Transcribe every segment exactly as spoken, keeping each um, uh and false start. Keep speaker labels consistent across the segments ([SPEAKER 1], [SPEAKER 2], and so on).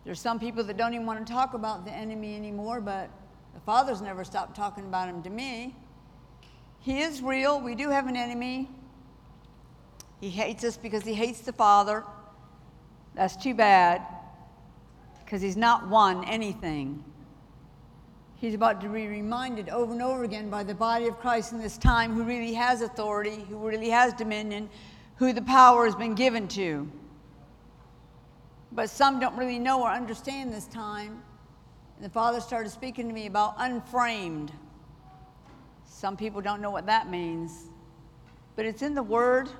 [SPEAKER 1] There's some people that don't even want to talk about the enemy anymore, but the Father's never stopped talking about him to me. He is real. We do have an enemy. He hates us because he hates the Father. That's too bad, because he's not won anything. He's about to be reminded over and over again by the body of Christ in this time who really has authority, who really has dominion, who the power has been given to. But some don't really know or understand this time. And the Father started speaking to me about unframed. Some people don't know what that means. But it's in the Word.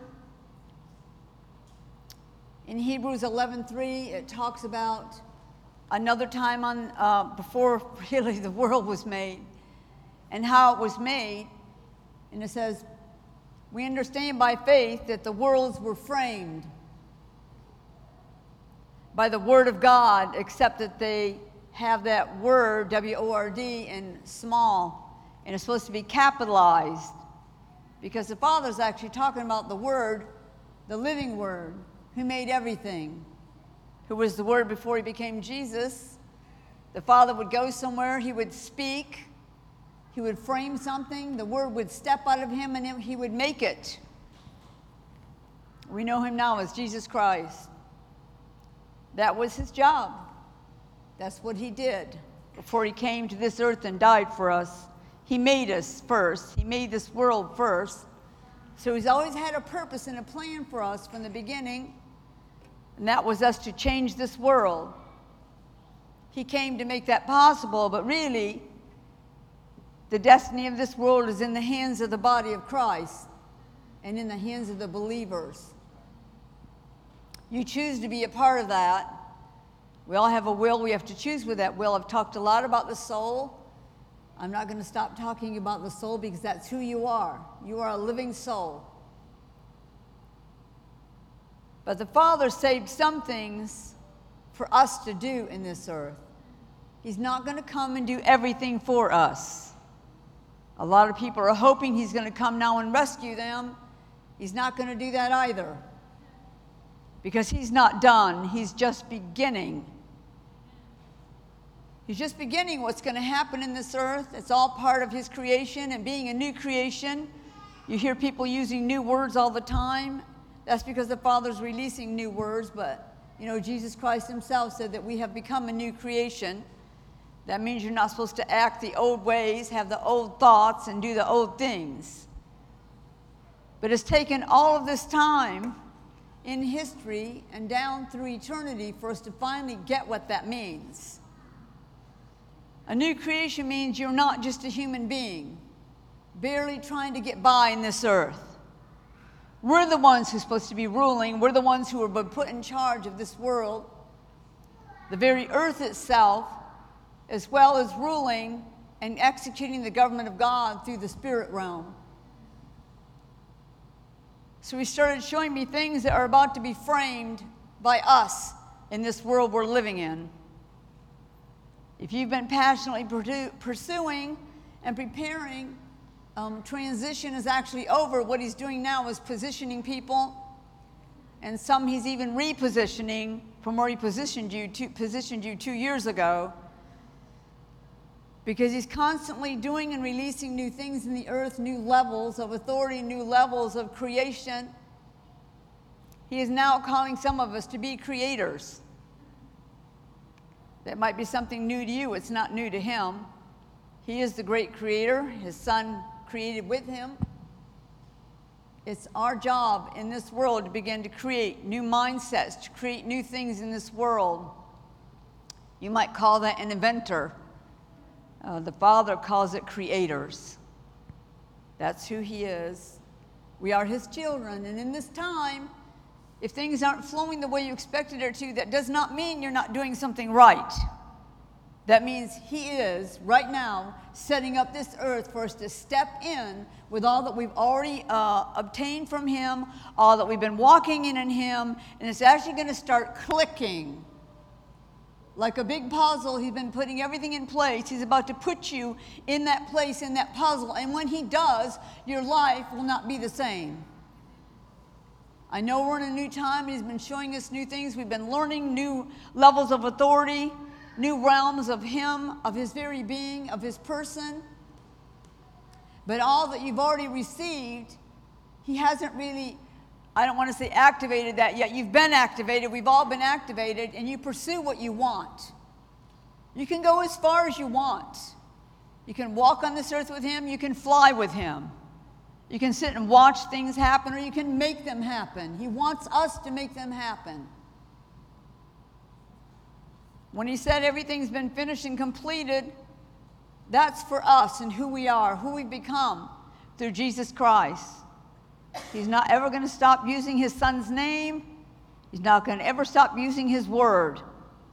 [SPEAKER 1] In Hebrews eleven three, it talks about another time on uh, before really the world was made and how it was made. And it says, we understand by faith that the worlds were framed by the Word of God, except that they have that word, W O R D, in small, and it's supposed to be capitalized, because the Father's actually talking about the Word, the living Word, who made everything, who was the Word before he became Jesus. The Father would go somewhere, he would speak, he would frame something, the Word would step out of him, and he would make it. We know him now as Jesus Christ. That was his job. That's what he did before he came to this earth and died for us. He made us first. He made this world first. So he's always had a purpose and a plan for us from the beginning, and that was us to change this world. He came to make that possible, but really, the destiny of this world is in the hands of the body of Christ and in the hands of the believers. You choose to be a part of that. We all have a will. We have to choose with that will. I've talked a lot about the soul. I'm not going to stop talking about the soul because that's who you are. You are a living soul. But the Father saved some things for us to do in this earth. He's not going to come and do everything for us. A lot of people are hoping he's going to come now and rescue them. He's not going to do that either, because he's not done. He's just beginning. He's just beginning what's going to happen in this earth. It's all part of his creation, and being a new creation, you hear people using new words all the time. That's because the Father's releasing new words, but you know, Jesus Christ himself said that we have become a new creation. That means you're not supposed to act the old ways, have the old thoughts, and do the old things. But it's taken all of this time in history and down through eternity for us to finally get what that means. A new creation means you're not just a human being, barely trying to get by in this earth. We're the ones who are supposed to be ruling. We're the ones who are put in charge of this world, the very earth itself, as well as ruling and executing the government of God through the spirit realm. So he started showing me things that are about to be framed by us in this world we're living in. If you've been passionately pursuing and preparing, um, transition is actually over. What he's doing now is positioning people, and some he's even repositioning from where he positioned you to, positioned you two years ago, because he's constantly doing and releasing new things in the earth, new levels of authority, new levels of creation. He is now calling some of us to be creators. That might be something new to you. It's not new to him. He is the great creator. His Son created with him. It's our job in this world to begin to create new mindsets, to create new things in this world. You might call that an inventor. Uh, the Father calls it creators. That's who he is. We are his children, and in this time, if things aren't flowing the way you expected it to, that does not mean you're not doing something right. That means he is, right now, setting up this earth for us to step in with all that we've already uh, obtained from him, all that we've been walking in in him, and it's actually going to start clicking. Like a big puzzle, he's been putting everything in place. He's about to put you in that place, in that puzzle, and when he does, your life will not be the same. I know we're in a new time, and he's been showing us new things. We've been learning new levels of authority, new realms of him, of his very being, of his person. But all that you've already received, he hasn't really, I don't want to say activated that yet. You've been activated. We've all been activated, and you pursue what you want. You can go as far as you want. You can walk on this earth with him. You can fly with him. You can sit and watch things happen, or you can make them happen. He wants us to make them happen. When he said everything's been finished and completed, that's for us and who we are, who we've become through Jesus Christ. He's not ever going to stop using his son's name. He's not going to ever stop using his word.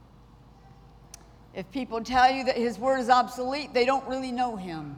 [SPEAKER 1] If people tell you that his word is obsolete, they don't really know him.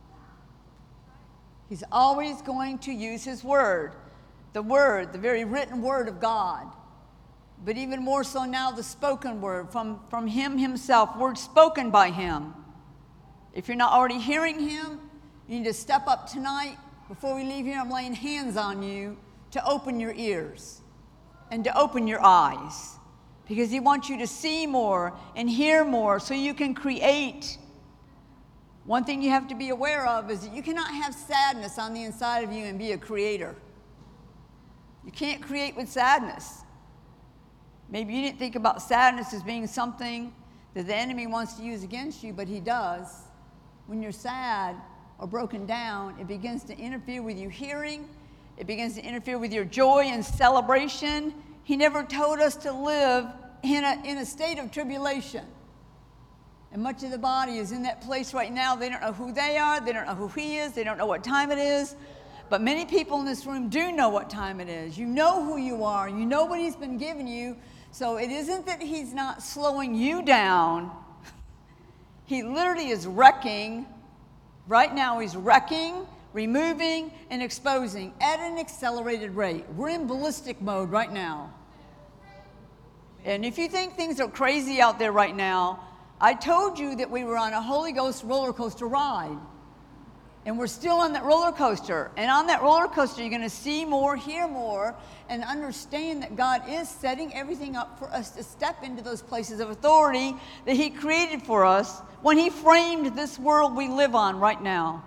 [SPEAKER 1] He's always going to use his word, the word, the very written word of God. But even more so now, the spoken word from, from him himself, words spoken by him. If you're not already hearing him, you need to step up tonight. Before we leave here, I'm laying hands on you to open your ears and to open your eyes, because he wants you to see more and hear more so you can create. One thing you have to be aware of is that you cannot have sadness on the inside of you and be a creator. You can't create with sadness. Maybe you didn't think about sadness as being something that the enemy wants to use against you, but he does. When you're sad or broken down, it begins to interfere with you hearing. It begins to interfere with your joy and celebration. He never told us to live in a, in a state of tribulation. And much of the body is in that place right now. They don't know who they are. They don't know who he is. They don't know what time it is. But many people in this room do know what time it is. You know who you are. You know what he's been giving you. So it isn't that he's not slowing you down. He literally is wrecking. Right now he's wrecking, removing, and exposing at an accelerated rate. We're in ballistic mode right now. And if you think things are crazy out there right now, I told you that we were on a Holy Ghost roller coaster ride. And we're still on that roller coaster. And on that roller coaster, you're going to see more, hear more, and understand that God is setting everything up for us to step into those places of authority that he created for us when he framed this world we live on right now.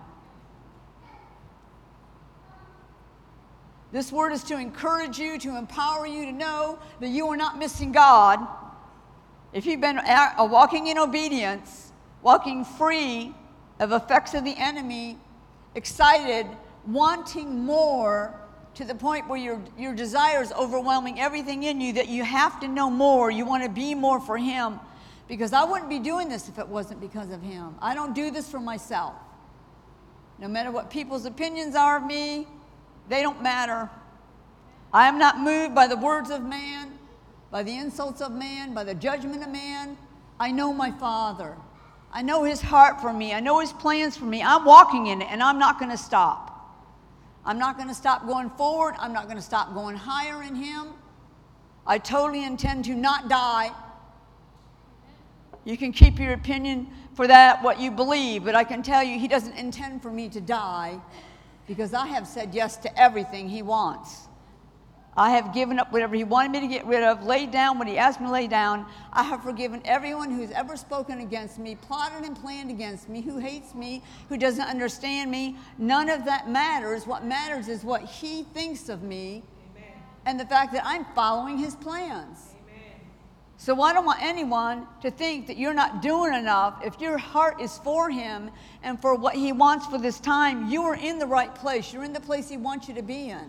[SPEAKER 1] This word is to encourage you, to empower you to know that you are not missing God. If you've been walking in obedience, walking free of effects of the enemy, excited, wanting more, to the point where your, your desire is overwhelming everything in you, that you have to know more, you want to be more for him. Because I wouldn't be doing this if it wasn't because of him. I don't do this for myself. No matter what people's opinions are of me, they don't matter. I am not moved by the words of man, by the insults of man, by the judgment of man. I know my Father. I know his heart for me. I know his plans for me. I'm walking in it, and I'm not going to stop. I'm not going to stop going forward. I'm not going to stop going higher in him. I totally intend to not die. You can keep your opinion for that, what you believe, but I can tell you he doesn't intend for me to die, because I have said yes to everything he wants. I have given up whatever he wanted me to get rid of, laid down what he asked me to lay down. I have forgiven everyone who's ever spoken against me, plotted and planned against me, who hates me, who doesn't understand me. None of that matters. What matters is what he thinks of me. Amen. And the fact that I'm following his plans. Amen. So I don't want anyone to think that you're not doing enough. If your heart is for him and for what he wants for this time, you are in the right place. You're in the place he wants you to be in.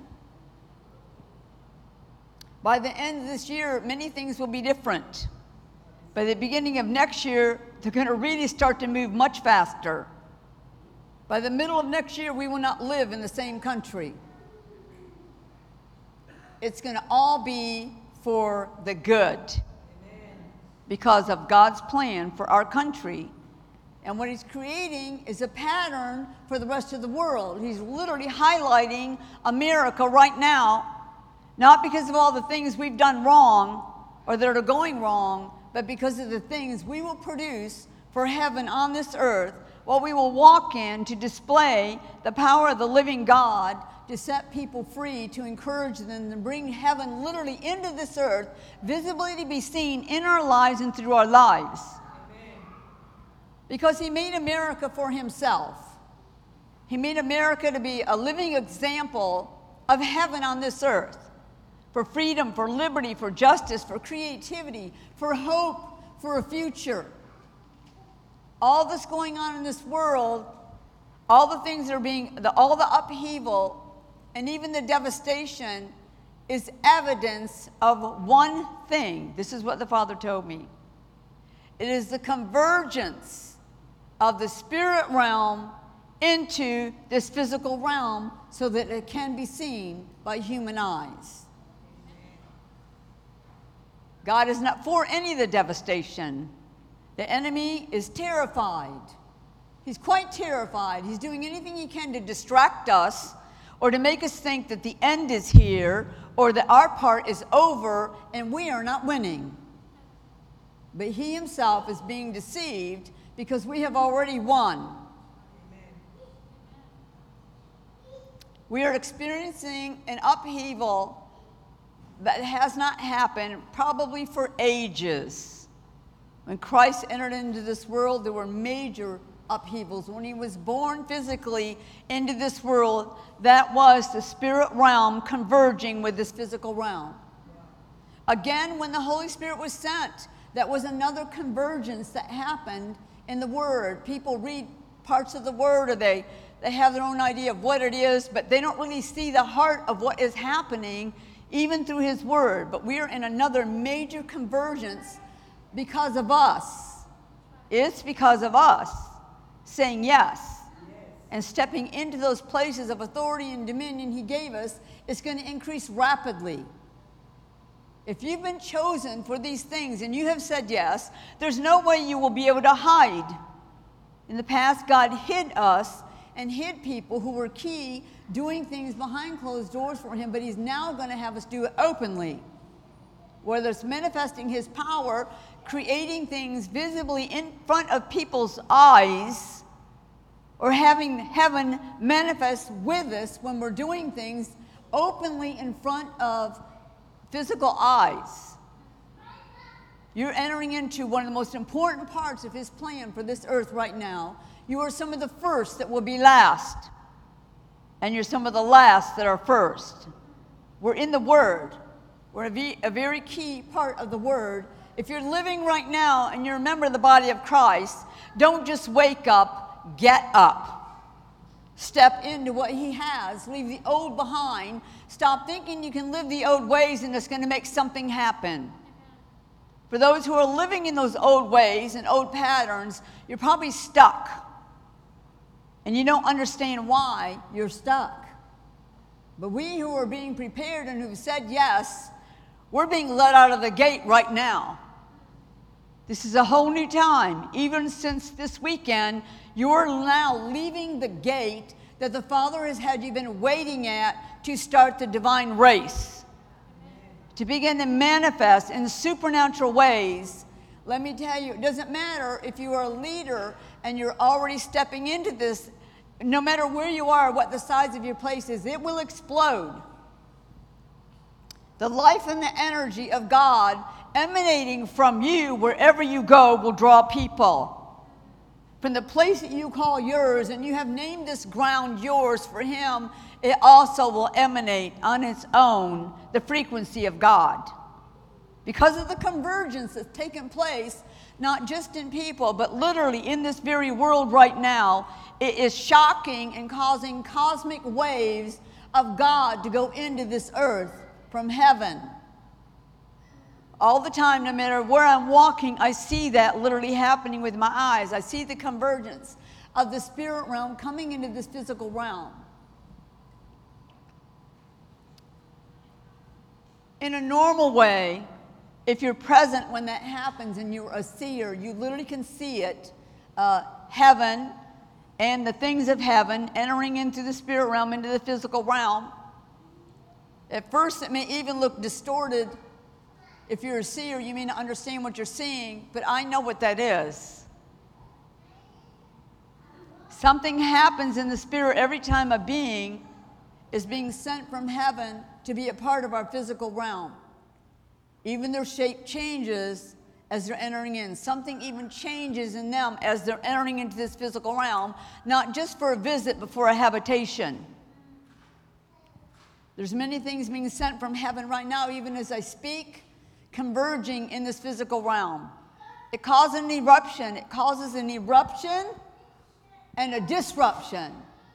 [SPEAKER 1] By the end of this year, many things will be different. By the beginning of next year, they're going to really start to move much faster. By the middle of next year, we will not live in the same country. It's going to all be for the good, because of God's plan for our country. And what he's creating is a pattern for the rest of the world. He's literally highlighting America right now. Not because of all the things we've done wrong or that are going wrong, but because of the things we will produce for heaven on this earth, what we will walk in to display the power of the living God, to set people free, to encourage them, and bring heaven literally into this earth, visibly to be seen in our lives and through our lives. Amen. Because he made America for himself. He made America to be a living example of heaven on this earth, for freedom, for liberty, for justice, for creativity, for hope, for a future. All that's going on in this world, all the things that are being, the, all the upheaval, and even the devastation is evidence of one thing. This is what the Father told me. It is the convergence of the spirit realm into this physical realm so that it can be seen by human eyes. God is not for any of the devastation. The enemy is terrified. He's quite terrified. He's doing anything he can to distract us or to make us think that the end is here or that our part is over and we are not winning. But he himself is being deceived because we have already won. Amen. We are experiencing an upheaval that has not happened probably for ages. When Christ entered into this world, there were major upheavals. When he was born physically into this world, that was the spirit realm converging with this physical realm. Again, when the Holy Spirit was sent, that was another convergence that happened in the Word. People read parts of the Word, or they, they have their own idea of what it is, but they don't really see the heart of what is happening even through his Word. But we are in another major convergence because of us. It's because of us saying yes and stepping into those places of authority and dominion he gave us. Is going to increase rapidly. If you've been chosen for these things and you have said yes, there's no way you will be able to hide. In the past, God hid us and hid people who were key, doing things behind closed doors for him, but he's now going to have us do it openly. Whether it's manifesting his power, creating things visibly in front of people's eyes, or having heaven manifest with us when we're doing things openly in front of physical eyes. You're entering into one of the most important parts of his plan for this earth right now. You are some of the first that will be last, and you're some of the last that are first. We're in the Word. We're a, v- a very key part of the Word. If you're living right now and you're a member of the body of Christ, don't just wake up, get up. Step into what he has. Leave the old behind. Stop thinking you can live the old ways and it's going to make something happen. For those who are living in those old ways and old patterns, you're probably stuck. And you don't understand why you're stuck. But we who are being prepared and who've said yes, we're being let out of the gate right now. This is a whole new time. Even since this weekend, you're now leaving the gate that the Father has had you been waiting at to start the divine race. To begin to manifest in supernatural ways. Let me tell you, it doesn't matter if you are a leader and you're already stepping into this, no matter where you are, what the size of your place is, it will explode. The life and the energy of God emanating from you wherever you go will draw people. From the place that you call yours, and you have named this ground yours for him, it also will emanate on its own the frequency of God. Because of the convergence that's taken place, not just in people, but literally in this very world right now, it is shocking and causing cosmic waves of God to go into this earth from heaven. All the time, no matter where I'm walking, I see that literally happening with my eyes. I see the convergence of the spirit realm coming into this physical realm. In a normal way, if you're present when that happens and you're a seer, you literally can see it, uh, heaven and the things of heaven entering into the spirit realm, into the physical realm. At first, it may even look distorted. If you're a seer, you may not understand what you're seeing, but I know what that is. Something happens in the spirit every time a being is being sent from heaven to be a part of our physical realm. Even their shape changes as they're entering in. Something even changes in them as they're entering into this physical realm, not just for a visit, but for a habitation. There's many things being sent from heaven right now, even as I speak, converging in this physical realm. It causes an eruption. It causes an eruption and a disruption.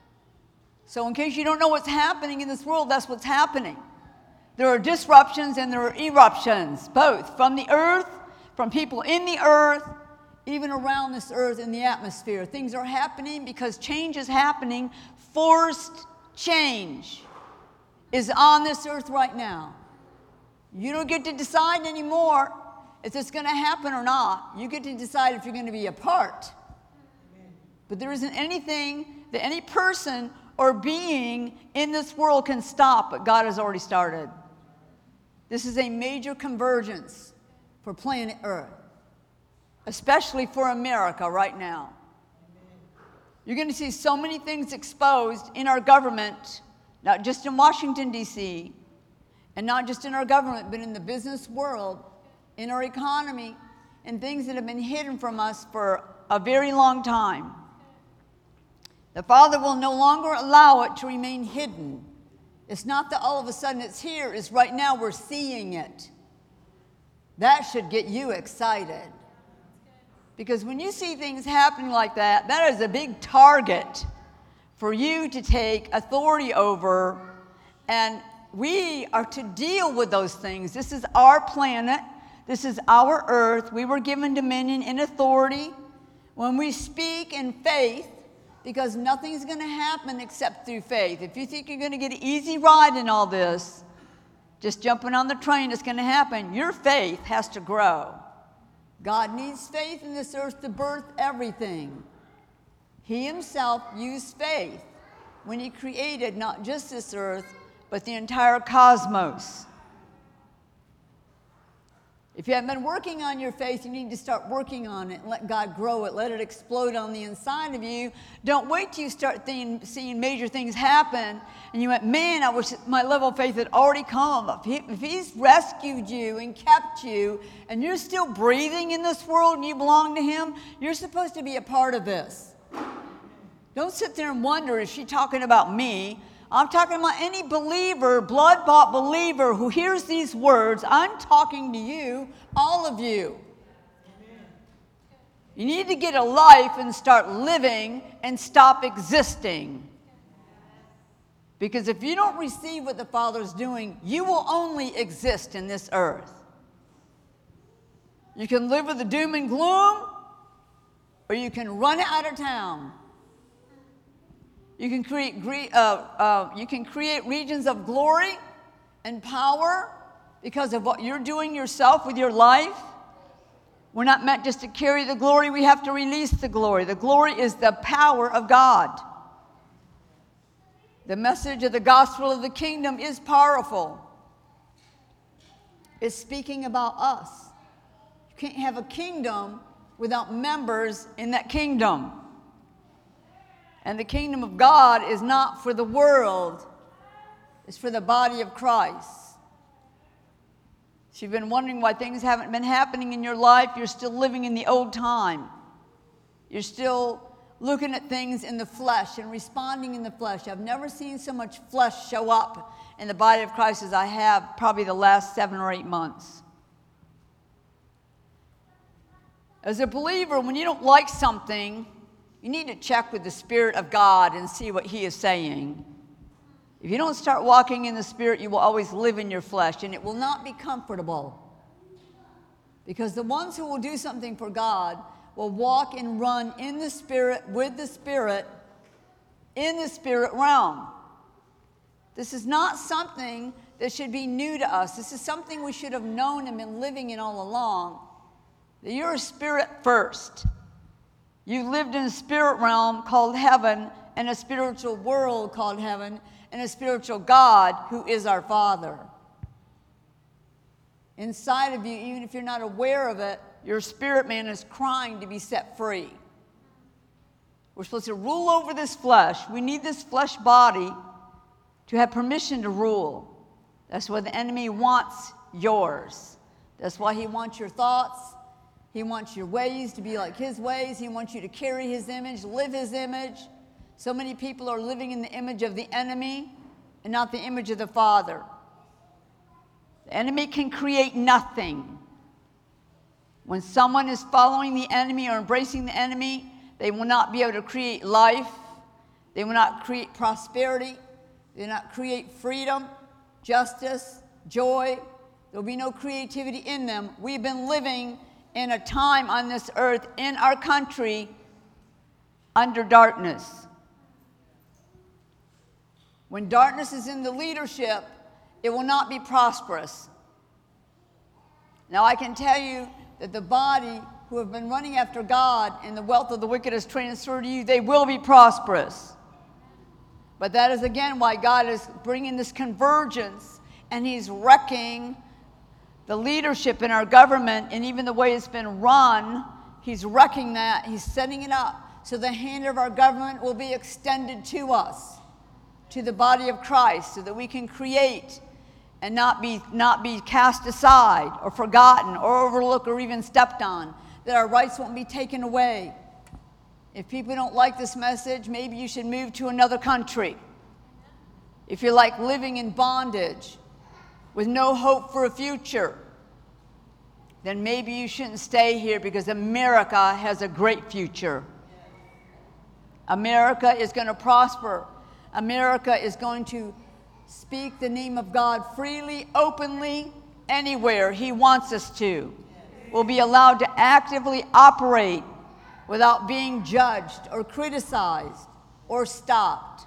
[SPEAKER 1] So in case you don't know what's happening in this world, that's what's happening. There are disruptions and there are eruptions, both from the earth, from people in the earth, even around this earth in the atmosphere. Things are happening because change is happening. Forced change is on this earth right now. You don't get to decide anymore if it's going to happen or not. You get to decide if you're going to be a part. But there isn't anything that any person or being in this world can stop, but God has already started. This is a major convergence for planet Earth, especially for America right now. You're going to see so many things exposed in our government, not just in Washington, D C, and not just in our government, but in the business world, in our economy, and things that have been hidden from us for a very long time. The Father will no longer allow it to remain hidden. It's not that all of a sudden it's here, it's right now we're seeing it. That should get you excited. Because when you see things happening like that, that is a big target for you to take authority over. And we are to deal with those things. This is our planet. This is our earth. We were given dominion and authority. When we speak in faith, because nothing's going to happen except through faith. If you think you're going to get an easy ride in all this, just jumping on the train is going to happen. Your faith has to grow. God needs faith in this earth to birth everything. He himself used faith when he created not just this earth, but the entire cosmos. If you haven't been working on your faith, you need to start working on it and let God grow it. Let it explode on the inside of you. Don't wait till you start seeing, seeing major things happen and you went, man, I wish my level of faith had already come. If, he, if he's rescued you and kept you and you're still breathing in this world and you belong to him, you're supposed to be a part of this. Don't sit there and wonder, is she talking about me? I'm talking about any believer, blood-bought believer who hears these words. I'm talking to you, all of you. Amen. You need to get a life and start living and stop existing. Because if you don't receive what the Father's doing, you will only exist in this earth. You can live with the doom and gloom, or you can run out of town. You can create, uh, uh, you can create regions of glory and power because of what you're doing yourself with your life. We're not meant just to carry the glory. We have to release the glory. The glory is the power of God. The message of the gospel of the kingdom is powerful. It's speaking about us. You can't have a kingdom without members in that kingdom. And the kingdom of God is not for the world. It's for the body of Christ. If you've been wondering why things haven't been happening in your life, you're still living in the old time. You're still looking at things in the flesh and responding in the flesh. I've never seen so much flesh show up in the body of Christ as I have probably the last seven or eight months. As a believer, when you don't like something, you need to check with the Spirit of God and see what he is saying. If you don't start walking in the Spirit, you will always live in your flesh, and it will not be comfortable. Because the ones who will do something for God will walk and run in the Spirit, with the Spirit, in the Spirit realm. This is not something that should be new to us. This is something we should have known and been living in all along. That you're a spirit first. You lived in a spirit realm called heaven, and a spiritual world called heaven, and a spiritual God who is our Father. Inside of you, even if you're not aware of it, your spirit man is crying to be set free. We're supposed to rule over this flesh. We need this flesh body to have permission to rule. That's why the enemy wants yours. That's why he wants your thoughts. He wants your ways to be like his ways. He wants you to carry his image, live his image. So many people are living in the image of the enemy and not the image of the Father. The enemy can create nothing. When someone is following the enemy or embracing the enemy, they will not be able to create life. They will not create prosperity. They will not create freedom, justice, joy. There will be no creativity in them. We've been living in a time on this earth, in our country, under darkness. When darkness is in the leadership, it will not be prosperous. Now, I can tell you that the body who have been running after God and the wealth of the wicked is transferred to you, they will be prosperous. But that is again why God is bringing this convergence, and he's wrecking the leadership in our government and even the way it's been run. He's wrecking that. He's setting it up so the hand of our government will be extended to us, to the body of Christ, so that we can create and not be, not be cast aside or forgotten or overlooked or even stepped on, that our rights won't be taken away. If people don't like this message, maybe you should move to another country. If you're like living in bondage with no hope for a future, then maybe you shouldn't stay here, because America has a great future. America is going to prosper. America is going to speak the name of God freely, openly, anywhere he wants us to. We'll be allowed to actively operate without being judged or criticized or stopped.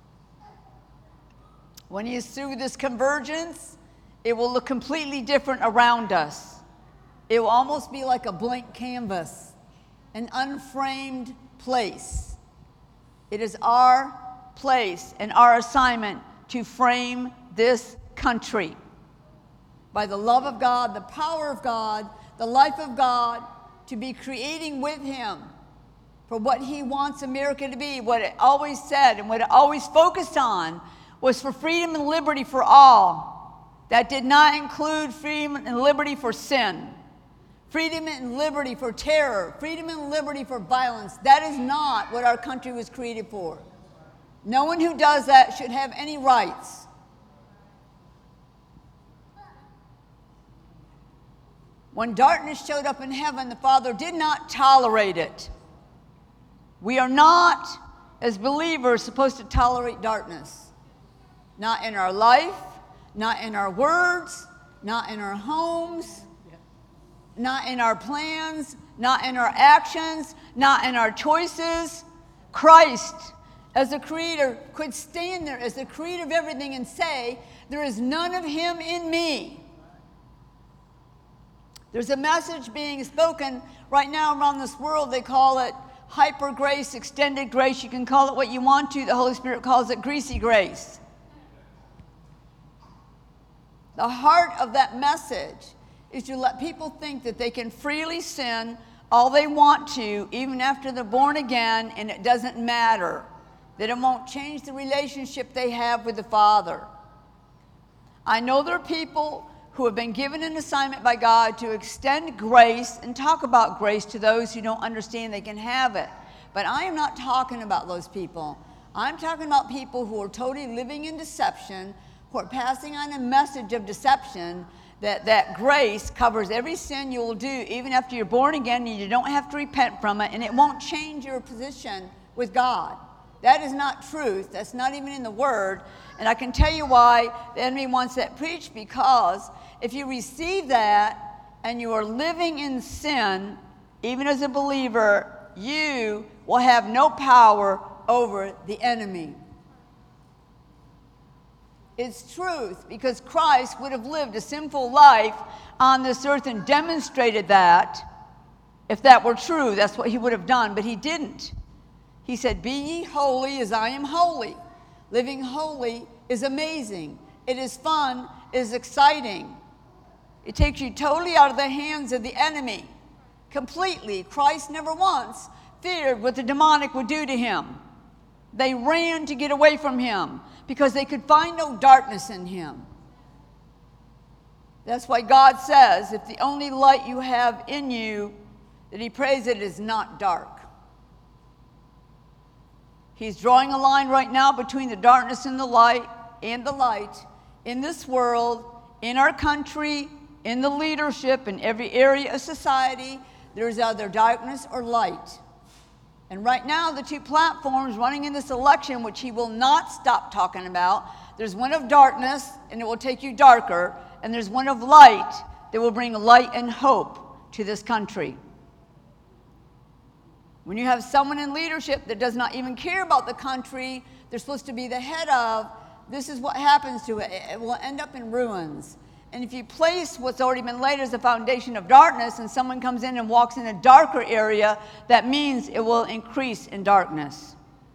[SPEAKER 1] When he is through this convergence, it will look completely different around us. It will almost be like a blank canvas, an unframed place. It is our place and our assignment to frame this country by the love of God, the power of God, the life of God, to be creating with him for what he wants America to be. What it always said and what it always focused on was for freedom and liberty for all. That did not include freedom and liberty for sin, freedom and liberty for terror, freedom and liberty for violence. That is not what our country was created for. No one who does that should have any rights. When darkness showed up in heaven, the Father did not tolerate it. We are not, as believers, supposed to tolerate darkness. Not in our life, not in our words, not in our homes, not in our plans, not in our actions, not in our choices. Christ, as the creator, could stand there as the creator of everything and say, there is none of him in me. There's a message being spoken right now around this world. They call it hyper grace, extended grace. You can call it what you want to. The Holy Spirit calls it greasy grace. The heart of that message is to let people think that they can freely sin all they want to, even after they're born again, and it doesn't matter. That it won't change the relationship they have with the Father. I know there are people who have been given an assignment by God to extend grace and talk about grace to those who don't understand they can have it. But I am not talking about those people. I'm talking about people who are totally living in deception, who are passing on a message of deception, that, that grace covers every sin you will do, even after you're born again, and you don't have to repent from it, and it won't change your position with God. That is not truth. That's not even in the Word. And I can tell you why the enemy wants that preached, because if you receive that and you are living in sin, even as a believer, you will have no power over the enemy. It's truth, because Christ would have lived a sinful life on this earth and demonstrated that. If that were true, that's what he would have done, but he didn't. He said, be ye holy as I am holy. Living holy is amazing. It is fun. It is exciting. It takes you totally out of the hands of the enemy. Completely. Christ never once feared what the demonic would do to him. They ran to get away from him because they could find no darkness in him. That's why God says, if the only light you have in you, that he prays that it is not dark. He's drawing a line right now between the darkness and the light, and the light in this world, in our country, in the leadership, in every area of society. There's either darkness or light. And right now, the two platforms running in this election, which he will not stop talking about, there's one of darkness, and it will take you darker, and there's one of light that will bring light and hope to this country. When you have someone in leadership that does not even care about the country they're supposed to be the head of, this is what happens to it. It will end up in ruins. And if you place what's already been laid as a foundation of darkness, and someone comes in and walks in a darker area, that means it will increase in darkness.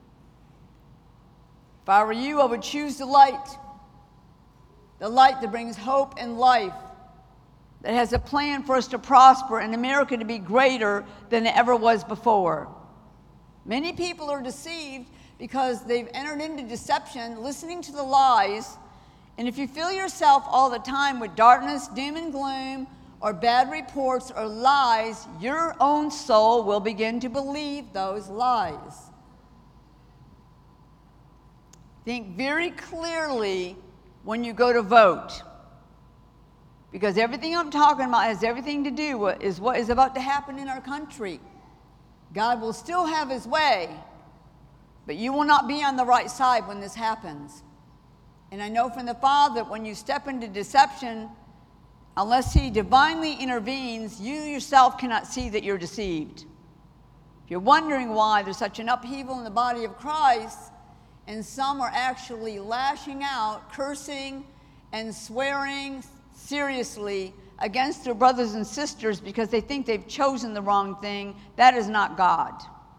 [SPEAKER 1] If I were you, I would choose the light. The light that brings hope and life, that has a plan for us to prosper and America to be greater than it ever was before. Many people are deceived because they've entered into deception, listening to the lies. And if you fill yourself all the time with darkness, doom and gloom, or bad reports or lies, your own soul will begin to believe those lies. Think very clearly when you go to vote, because everything I'm talking about has everything to do with is what is about to happen in our country. God will still have his way, but you will not be on the right side when this happens. And I know from the Father that when you step into deception, unless he divinely intervenes, you yourself cannot see that you're deceived. If you're wondering why there's such an upheaval in the body of Christ, and some are actually lashing out, cursing and swearing seriously against their brothers and sisters because they think they've chosen the wrong thing, that is not God.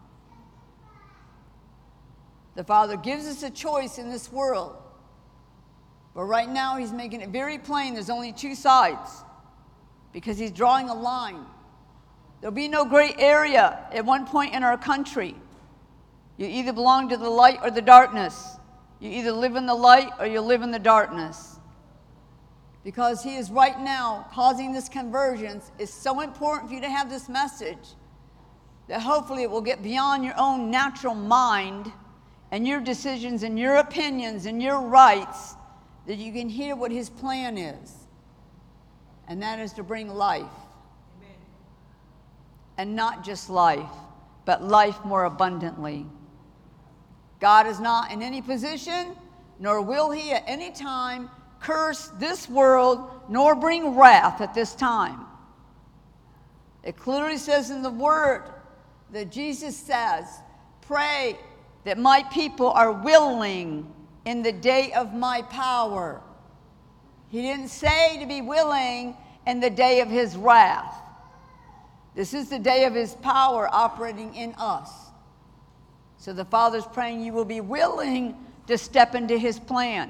[SPEAKER 1] The Father gives us a choice in this world. But right now, he's making it very plain there's only two sides because he's drawing a line. There'll be no gray area at one point in our country. You either belong to the light or the darkness. You either live in the light or you live in the darkness. Because he is right now causing this convergence. It's so important for you to have this message that hopefully it will get beyond your own natural mind and your decisions and your opinions and your rights, that you can hear what his plan is. And that is to bring life. Amen. And not just life, but life more abundantly. God is not in any position, nor will he at any time curse this world, nor bring wrath at this time. It clearly says in the Word that Jesus says, pray that my people are willing in the day of my power. He didn't say to be willing in the day of his wrath. This is the day of his power operating in us. So the Father's praying you will be willing to step into his plan.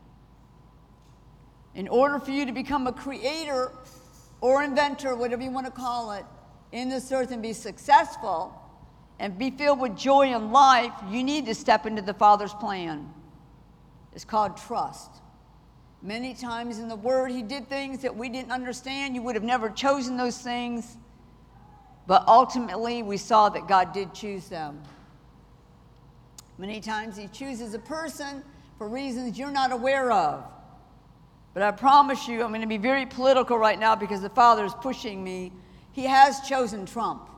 [SPEAKER 1] In order for you to become a creator or inventor, whatever you want to call it, in this earth and be successful and be filled with joy and life, you need to step into the Father's plan. It's called trust. Many times in the Word, he did things that we didn't understand. You would have never chosen those things. But ultimately, we saw that God did choose them. Many times he chooses a person for reasons you're not aware of. But I promise you, I'm going to be very political right now because the Father is pushing me. He has chosen Trump.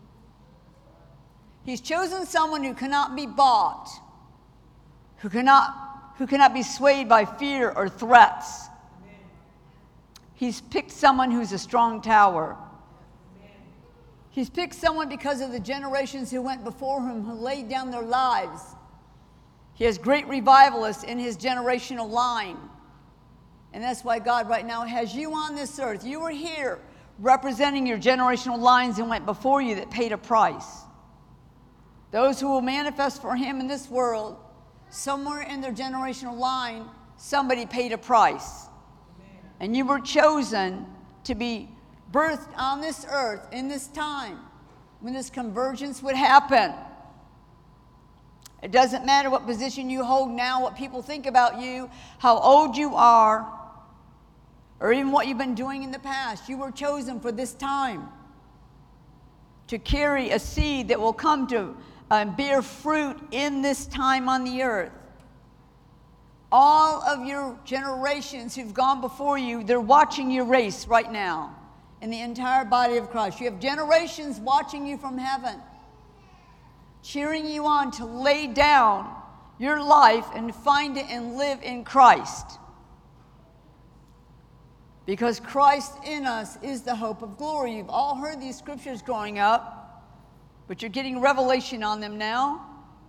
[SPEAKER 1] He's chosen someone who cannot be bought, who cannot, who cannot be swayed by fear or threats. Amen. He's picked someone who's a strong tower. Amen. He's picked someone because of the generations who went before him, who laid down their lives. He has great revivalists in his generational line. And that's why God right now has you on this earth. You were here representing your generational lines and went before you that paid a price. Those who will manifest for him in this world, somewhere in their generational line, somebody paid a price. Amen. And you were chosen to be birthed on this earth in this time when this convergence would happen. It doesn't matter what position you hold now, what people think about you, how old you are, or even what you've been doing in the past. You were chosen for this time to carry a seed that will come to uh, bear fruit in this time on the earth. All of your generations who've gone before you, they're watching your race right now in the entire body of Christ. You have generations watching you from heaven, cheering you on to lay down your life and find it and live in Christ. Because Christ in us is the hope of glory. You've all heard these scriptures growing up, but you're getting revelation on them now.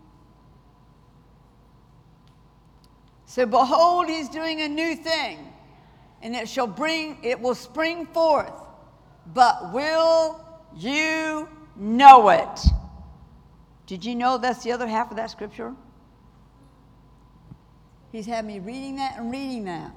[SPEAKER 1] So behold, he's doing a new thing, and it shall bring, it will spring forth. But will you know it? Did you know that's the other half of that scripture? He's had me reading that and reading that.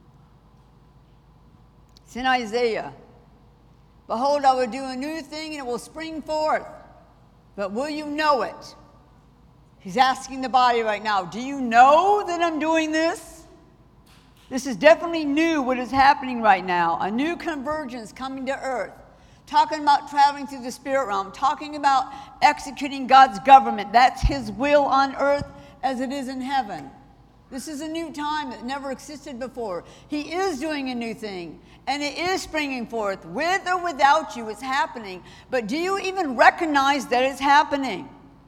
[SPEAKER 1] It's in Isaiah. Behold, I will do a new thing and it will spring forth. But will you know it? He's asking the body right now, do you know that I'm doing this? This is definitely new, what is happening right now. A new convergence coming to earth. Talking about traveling through the spirit realm. Talking about executing God's government. That's his will on earth as it is in heaven. This is a new time that never existed before. He is doing a new thing. And it is springing forth. With or without you, it's happening. But do you even recognize that it's happening?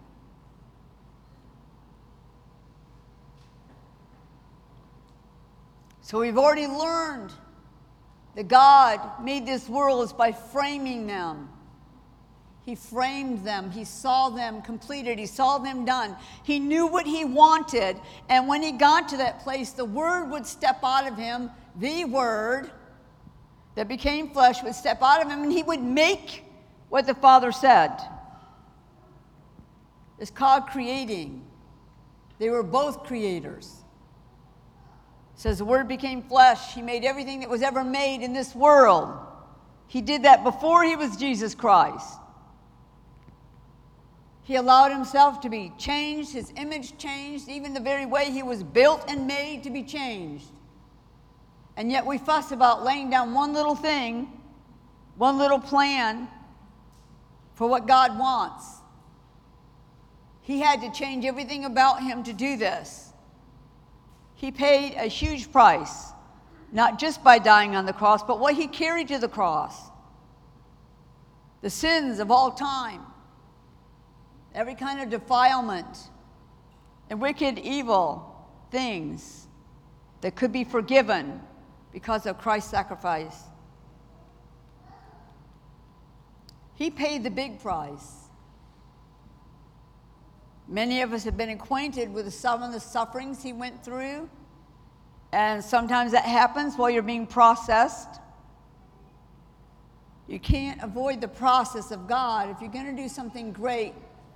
[SPEAKER 1] So we've already learned that God made this world by framing them. He framed them. He saw them completed. He saw them done. He knew what he wanted. And when he got to that place, the Word would step out of him. The Word that became flesh would step out of him, and he would make what the Father said. It's called creating. They were both creators. It says the Word became flesh. He made everything that was ever made in this world. He did that before he was Jesus Christ. He allowed himself to be changed, his image changed, even the very way he was built and made to be changed. And yet we fuss about laying down one little thing, one little plan for what God wants. He had to change everything about him to do this. He paid a huge price, not just by dying on the cross, but what he carried to the cross. The sins of all time, every kind of defilement, and wicked, evil things that could be forgiven because of Christ's sacrifice. He paid the big price. Many of us have been acquainted with some of the sufferings he went through, and sometimes that happens while you're being processed. You can't avoid the process of God. If you're going to do something great,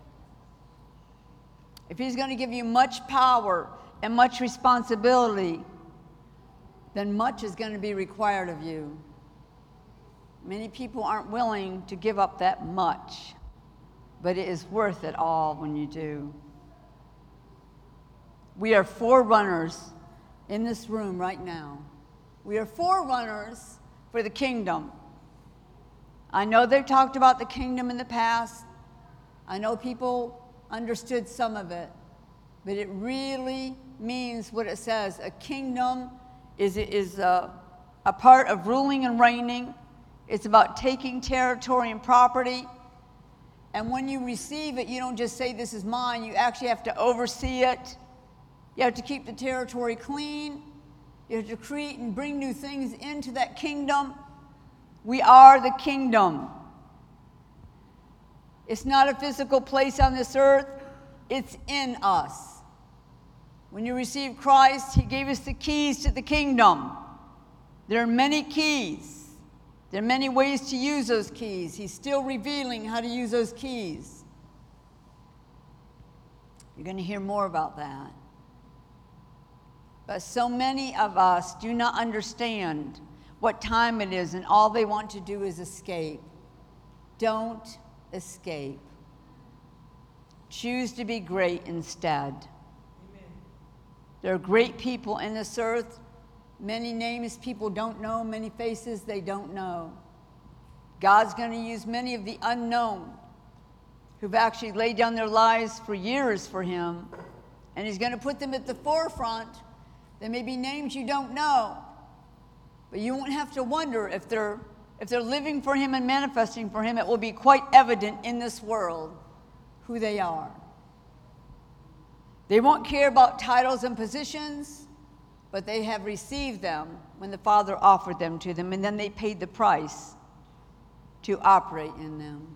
[SPEAKER 1] if he's going to give you much power and much responsibility, then much is going to be required of you. Many people aren't willing to give up that much, but it is worth it all when you do. We are forerunners in this room right now. We are forerunners for the kingdom. I know they've talked about the kingdom in the past. I know people understood some of it, but it really means what it says. A kingdom is, is a, a part of ruling and reigning. It's about taking territory and property. And when you receive it, you don't just say, this is mine. You actually have to oversee it. You have to keep the territory clean. You have to create and bring new things into that kingdom. We are the kingdom. It's not a physical place on this earth. It's in us. When you receive Christ, he gave us the keys to the kingdom. There are many keys. There are many ways to use those keys. He's still revealing how to use those keys. You're going to hear more about that. But so many of us do not understand what time it is, and all they want to do is escape. Don't escape. choose to be great instead. Amen. There are great people in this earth. Many names people don't know, many faces they don't know. God's going to use many of the unknown who've actually laid down their lives for years for him, and he's going to put them at the forefront. There may be names you don't know, but you won't have to wonder if they're if they're living for him and manifesting for him. It will be quite evident in this world who they are. They won't care about titles and positions, but they have received them when the Father offered them to them, and then they paid the price to operate in them.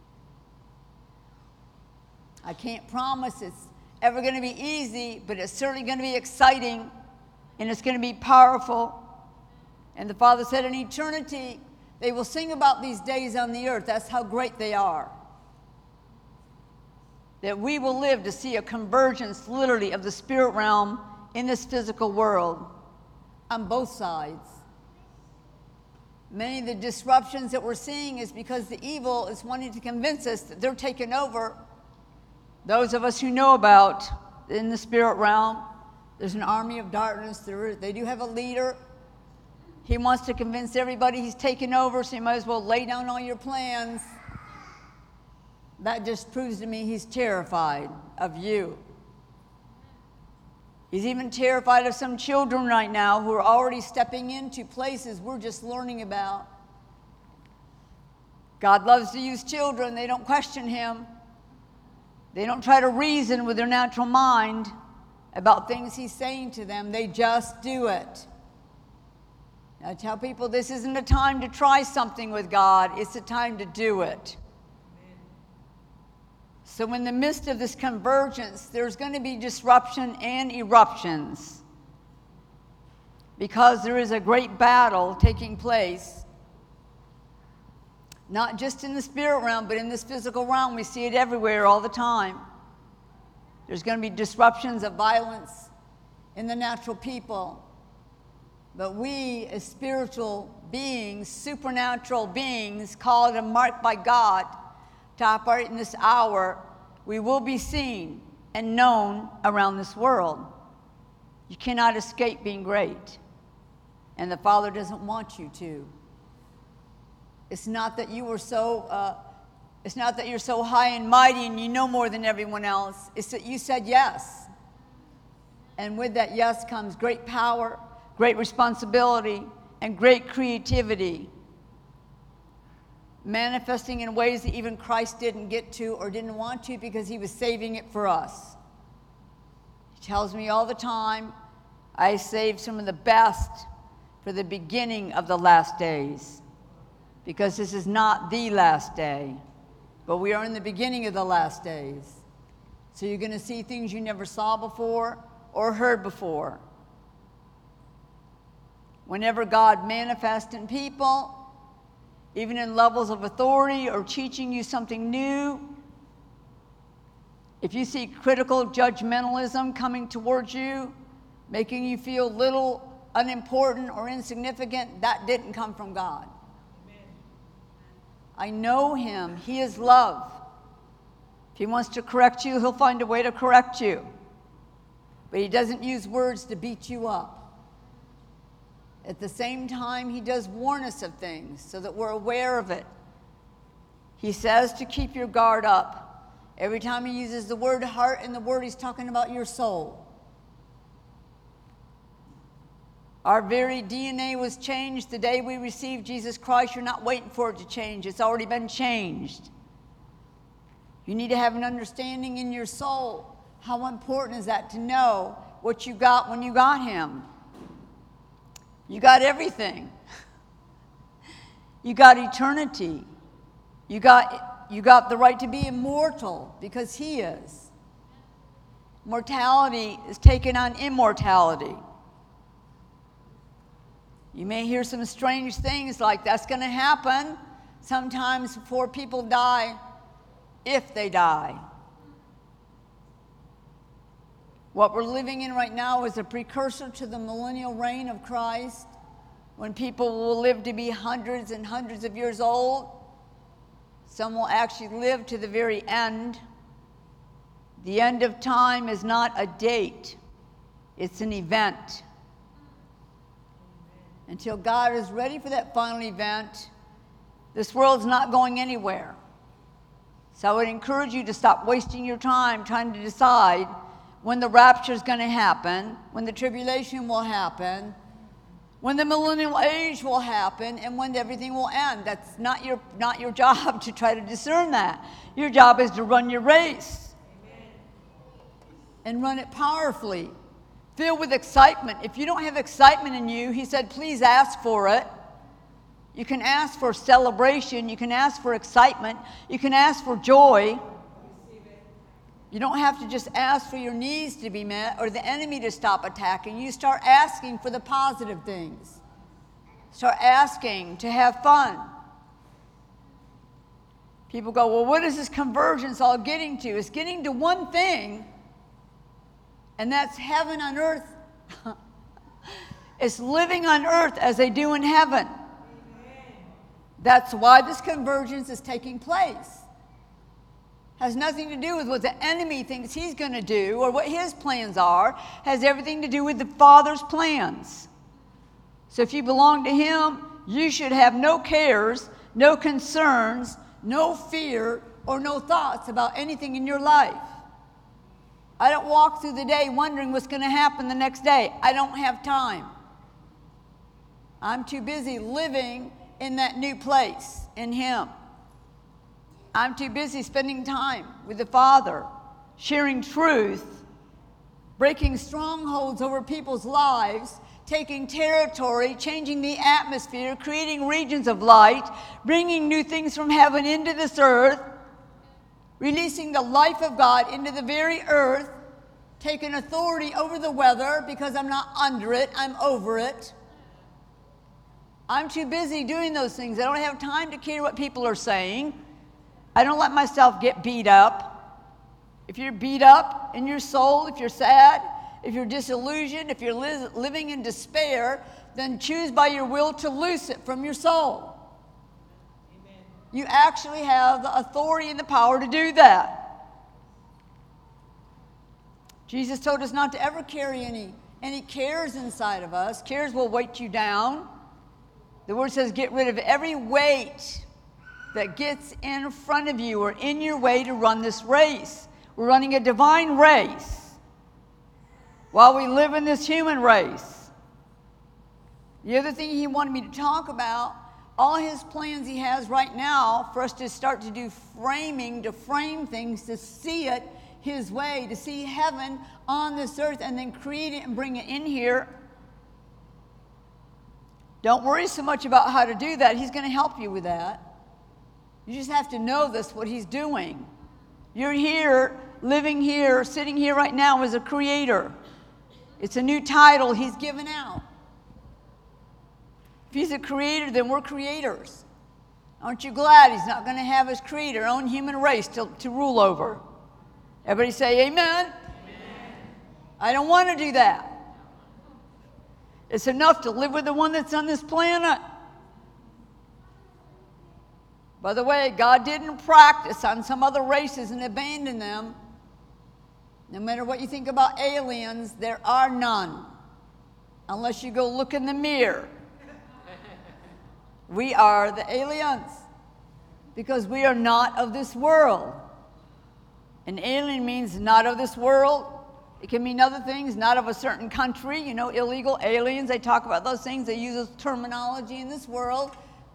[SPEAKER 1] I can't promise it's ever going to be easy, but it's certainly going to be exciting, and it's going to be powerful. And the Father said in eternity, they will sing about these days on the earth. That's how great they are. That we will live to see a convergence, literally, of the spirit realm in this physical world on both sides. Many of the disruptions that we're seeing is because the evil is wanting to convince us that they're taking over. Those of us who know about in the spirit realm, there's an army of darkness. There, they do have a leader. He wants to convince everybody he's taken over, so you might as well lay down all your plans. That just proves to me he's terrified of you. He's even terrified of some children right now who are already stepping into places we're just learning about. God loves to use children. They don't question him. They don't try to reason with their natural mind about things he's saying to them. They just do it. I tell people this isn't a time to try something with God. It's a time to do it. Amen. So in the midst of this convergence, there's going to be disruption and eruptions, because there is a great battle taking place, not just in the spirit realm, but in this physical realm. We see it everywhere all the time. There's going to be disruptions of violence in the natural people. But we, as spiritual beings, supernatural beings, called and marked by God to operate in this hour, we will be seen and known around this world. You cannot escape being great, and the Father doesn't want you to. It's not that you were so, uh, it's not that you're so high and mighty and you know more than everyone else. It's that you said yes. And with that yes comes great power, great responsibility, and great creativity, manifesting in ways that even Christ didn't get to or didn't want to, because he was saving it for us. He tells me all the time, I saved some of the best for the beginning of the last days, because this is not the last day, but we are in the beginning of the last days. So you're going to see things you never saw before or heard before. Whenever God manifests in people, even in levels of authority or teaching you something new, if you see critical judgmentalism coming towards you, making you feel little, unimportant, or insignificant, that didn't come from God. Amen. I know him. He is love. If he wants to correct you, he'll find a way to correct you. But he doesn't use words to beat you up. At the same time, he does warn us of things so that we're aware of it. He says to keep your guard up. Every time he uses the word heart in the word, he's talking about your soul. Our very D N A was changed the day we received Jesus Christ. You're not waiting for it to change. It's already been changed. You need to have an understanding in your soul. How important is that to know what you got when you got him? You got everything. You got eternity. You got, you got the right to be immortal, because he is. Mortality is taking on immortality. You may hear some strange things like that's going to happen sometimes before people die, if they die. What we're living in right now is a precursor to the millennial reign of Christ, when people will live to be hundreds and hundreds of years old. Some will actually live to the very end. The end of time is not a date, it's an event. Until God is ready for that final event, this world's not going anywhere. So I would encourage you to stop wasting your time trying to decide when the rapture is going to happen, when the tribulation will happen, when the millennial age will happen, and when everything will end. That's not your, not your job to try to discern that. Your job is to run your race. Amen. And run it powerfully, filled with excitement. If you don't have excitement in you, he said, please ask for it. You can ask for celebration. You can ask for excitement. You can ask for joy. You don't have to just ask for your needs to be met or the enemy to stop attacking. You start asking for the positive things. Start asking to have fun. People go, well, what is this convergence all getting to? It's getting to one thing, and that's heaven on earth. It's living on earth as they do in heaven. That's why this convergence is taking place. Has nothing to do with what the enemy thinks he's going to do or what his plans are. Has everything to do with the Father's plans. So if you belong to him, you should have no cares, no concerns, no fear, or no thoughts about anything in your life. I don't walk through the day wondering what's going to happen the next day. I don't have time. I'm too busy living in that new place in him. I'm too busy spending time with the Father, sharing truth, breaking strongholds over people's lives, taking territory, changing the atmosphere, creating regions of light, bringing new things from heaven into this earth, releasing the life of God into the very earth, taking authority over the weather because I'm not under it, I'm over it. I'm too busy doing those things. I don't have time to care what people are saying. I don't let myself get beat up. If you're beat up in your soul, if you're sad, if you're disillusioned, if you're li- living in despair, then choose by your will to loose it from your soul. Amen. You actually have the authority and the power to do that. Jesus told us not to ever carry any, any cares inside of us. Cares will weight you down. The word says get rid of every weight that gets in front of you or in your way to run this race. We're running a divine race while we live in this human race. The other thing he wanted me to talk about, all his plans he has right now for us to start to do framing, to frame things, to see it his way, to see heaven on this earth and then create it and bring it in here. Don't worry so much about how to do that. He's going to help you with that. You just have to know this, what he's doing. You're here, living here, sitting here right now as a creator. It's a new title he's given out. If he's a creator, then we're creators. Aren't you glad he's not going to have us create our own human race to, to rule over? Everybody say amen? Amen. I don't want to do that. It's enough to live with the one that's on this planet. By the way, God didn't practice on some other races and abandon them. No matter what you think about aliens, there are none. Unless you go look in the mirror. We are the aliens. Because we are not of this world. An alien means not of this world. It can mean other things, not of a certain country. You know, illegal aliens, they talk about those things. They use this terminology in this world.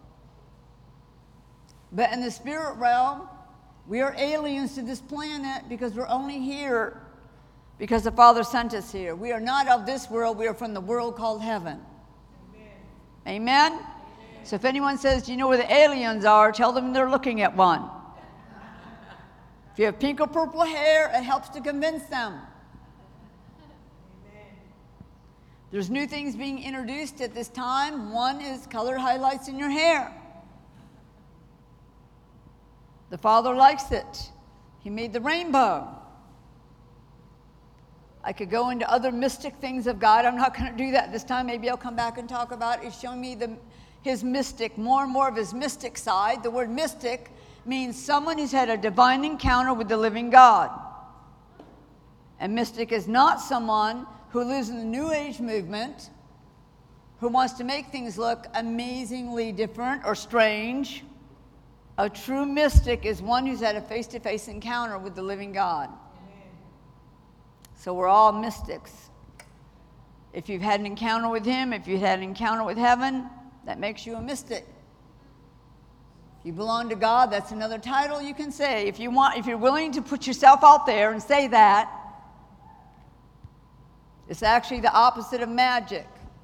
[SPEAKER 1] But in the spirit realm, we are aliens to this planet because we're only here because the Father sent us here. We are not of this world. We are from the world called heaven. Amen? Amen? Amen. So if anyone says, do you know where the aliens are, tell them they're looking at one. If you have pink or purple hair, it helps to convince them. Amen. There's new things being introduced at this time. One is color highlights in your hair. The Father likes it. He made the rainbow. I could go into other mystic things of God. I'm not going to do that this time. Maybe I'll come back and talk about it. He's showing me the, his mystic, more and more of his mystic side. The word mystic means someone who's had a divine encounter with the living God. A mystic is not someone who lives in the New Age movement, who wants to make things look amazingly different or strange. A true mystic is one who's had a face-to-face encounter with the living God. Amen. So we're all mystics. If you've had an encounter with him, if you've had an encounter with heaven, that makes you a mystic. If you belong to God, that's another title you can say. If you want, if you're willing to put yourself out there and say that, it's actually the opposite of magic.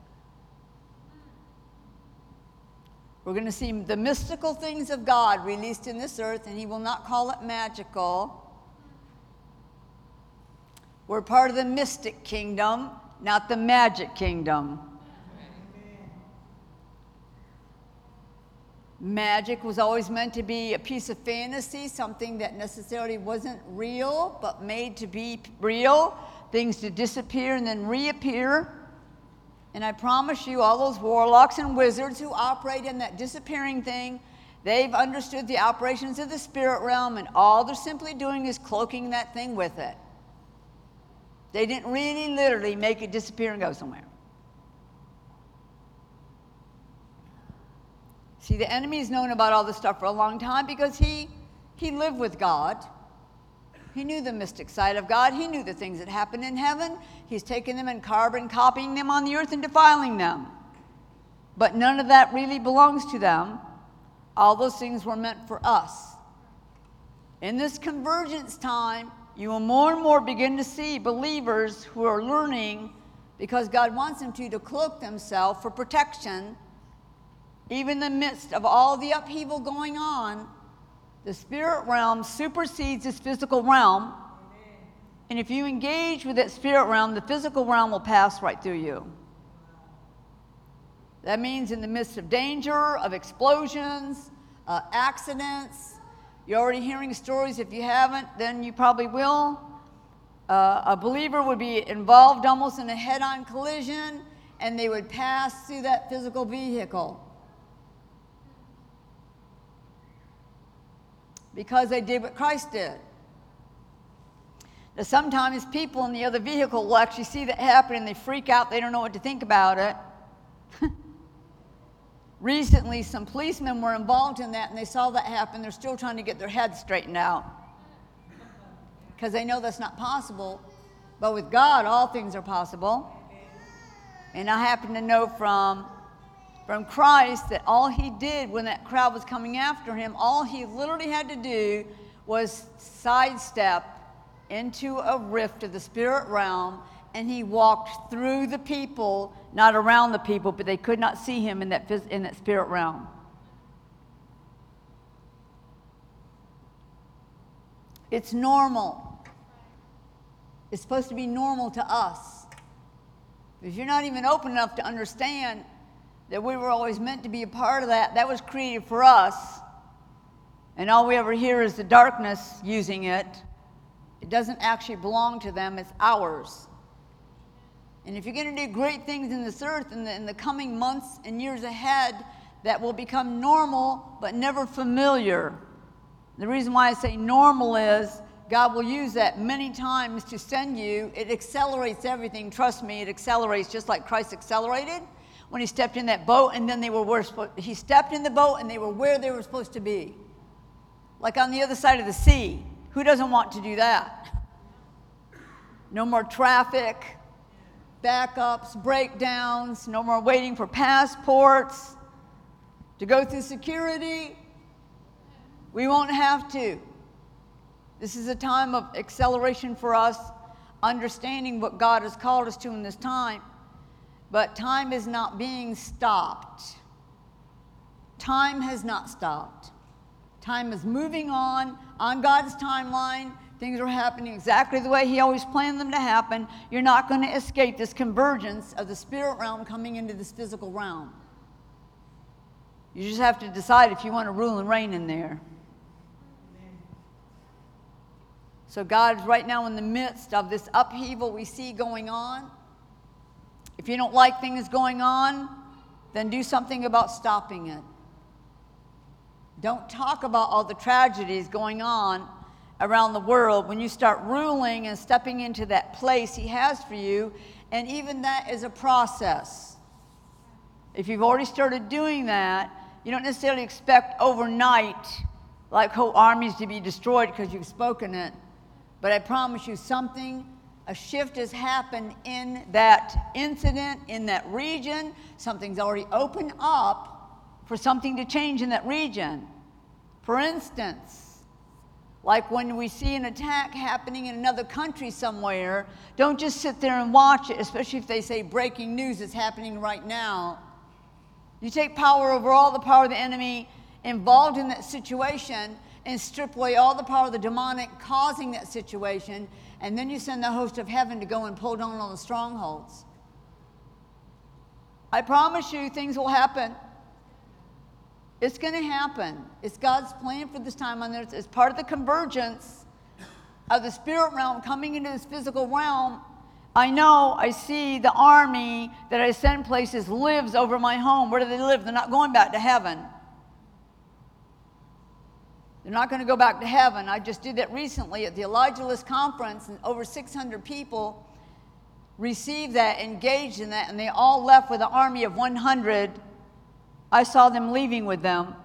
[SPEAKER 1] We're going to see the mystical things of God released in this earth, and he will not call it magical. We're part of the mystic kingdom, not the magic kingdom. Amen. Magic was always meant to be a piece of fantasy, something that necessarily wasn't real, but made to be real, things to disappear and then reappear. And I promise you, all those warlocks and wizards who operate in that disappearing thing, they've understood the operations of the spirit realm, and all they're simply doing is cloaking that thing with it. They didn't really literally make it disappear and go somewhere. See, the enemy's known about all this stuff for a long time because he, he lived with God. He knew the mystic side of God. He knew the things that happened in heaven. He's taken them and carbon copying them on the earth and defiling them. But none of that really belongs to them. All those things were meant for us. In this convergence time, you will more and more begin to see believers who are learning, because God wants them to, to cloak themselves for protection. Even in the midst of all the upheaval going on, the spirit realm supersedes this physical realm. Amen. And if you engage with that spirit realm, the physical realm will pass right through you. That means in the midst of danger, of explosions, uh, accidents. You're already hearing stories. If you haven't, then you probably will. Uh, a believer would be involved almost in a head-on collision, and they would pass through that physical vehicle. Because they did what Christ did. Now, sometimes people in the other vehicle will actually see that happen and they freak out. They don't know what to think about it. Recently, some policemen were involved in that and they saw that happen. They're still trying to get their heads straightened out because they know that's not possible. But with God, all things are possible. And I happen to know from From Christ that all he did when that crowd was coming after him, all he literally had to do was sidestep into a rift of the spirit realm, and he walked through the people, not around the people, but they could not see him in that, in that spirit realm. It's normal. It's supposed to be normal to us. If you're not even open enough to understand that we were always meant to be a part of that, that was created for us, and all we ever hear is the darkness using it. It doesn't actually belong to them, it's ours. And if you're going to do great things in this earth in the, in the coming months and years ahead, that will become normal but never familiar. The reason why I say normal is God will use that many times to send you. It accelerates everything. Trust me, it accelerates just like Christ accelerated when he stepped in that boat, and then they were where he stepped in the boat and they were where they were supposed to be. Like on the other side of the sea. Who doesn't want to do that? No more traffic, backups, breakdowns, no more waiting for passports to go through security. We won't have to. This is a time of acceleration for us, understanding what God has called us to in this time. But time is not being stopped. Time has not stopped. Time is moving on, on God's timeline. Things are happening exactly the way he always planned them to happen. You're not going to escape this convergence of the spirit realm coming into this physical realm. You just have to decide if you want to rule and reign in there. So God's right now in the midst of this upheaval we see going on. If you don't like things going on, then do something about stopping it. Don't talk about all the tragedies going on around the world, when you start ruling and stepping into that place he has for you, and even that is a process. If you've already started doing that, you don't necessarily expect overnight like whole armies to be destroyed because you've spoken it. But I promise you something, a shift has happened in that incident, in that region. Something's already opened up for something to change in that region. For instance, like when we see an attack happening in another country somewhere, don't just sit there and watch it, especially if they say breaking news is happening right now. You take power over all the power of the enemy involved in that situation and strip away all the power of the demonic causing that situation, and then you send the host of heaven to go and pull down all the strongholds. I promise you things will happen. It's going to happen. It's God's plan for this time on earth. It's part of the convergence of the spirit realm coming into this physical realm. I know, I see the army that I send places lives over my home. Where do they live? They're not going back to heaven. They're not going to go back to heaven. I just did that recently at the Elijah List Conference, and over six hundred people received that, engaged in that, and they all left with an army of one hundred. I saw them leaving with them.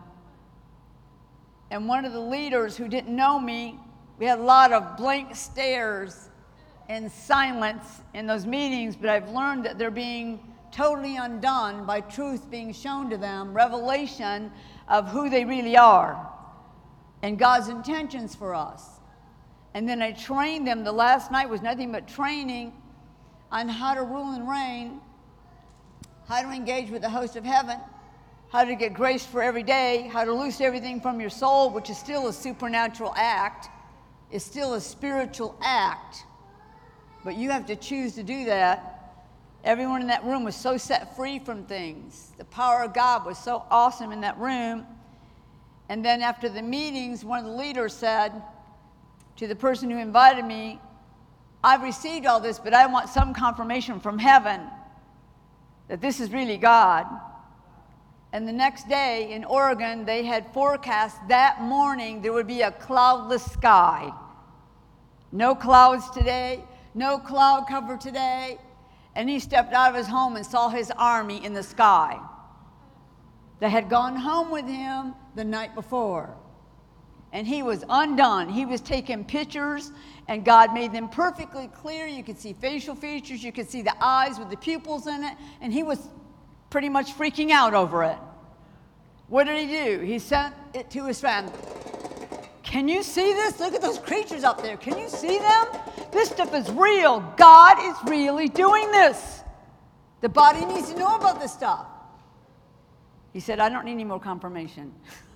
[SPEAKER 1] And one of the leaders who didn't know me, we had a lot of blank stares and silence in those meetings, but I've learned that they're being totally undone by truth being shown to them, revelation of who they really are and God's intentions for us. And then I trained them. The last night was nothing but training on how to rule and reign, how to engage with the host of heaven, how to get grace for every day, how to loose everything from your soul, which is still a supernatural act. It's still a spiritual act. But you have to choose to do that. Everyone in that room was so set free from things. The power of God was so awesome in that room. And then after the meetings, one of the leaders said to the person who invited me, I've received all this, but I want some confirmation from heaven that this is really God. And the next day in Oregon, they had forecast that morning there would be a cloudless sky. No clouds today. No cloud cover today. And he stepped out of his home and saw his army in the sky that had gone home with him the night before. And he was undone. He was taking pictures, and God made them perfectly clear. You could see facial features. You could see the eyes with the pupils in it. And he was pretty much freaking out over it. What did he do? He sent it to his friend. Can you see this? Look at those creatures up there. Can you see them? This stuff is real. God is really doing this. The body needs to know about this stuff. He said, I don't need any more confirmation.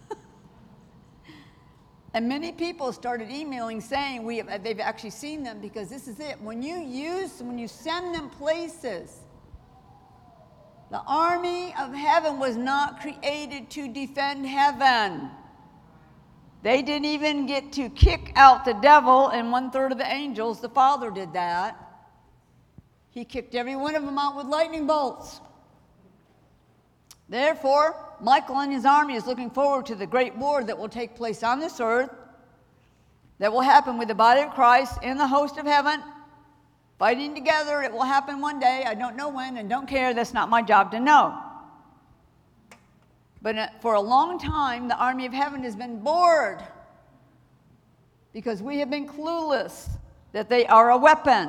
[SPEAKER 1] And many people started emailing saying we have, they've actually seen them, because this is it. When you use, when you send them places, the army of heaven was not created to defend heaven. They didn't even get to kick out the devil and one third of the angels. The Father did that. He kicked every one of them out with lightning bolts. Therefore, Michael and his army is looking forward to the great war that will take place on this earth, that will happen with the body of Christ and the host of heaven, fighting together. It will happen one day. I don't know when and don't care. That's not my job to know. But for a long time, the army of heaven has been bored because we have been clueless that they are a weapon.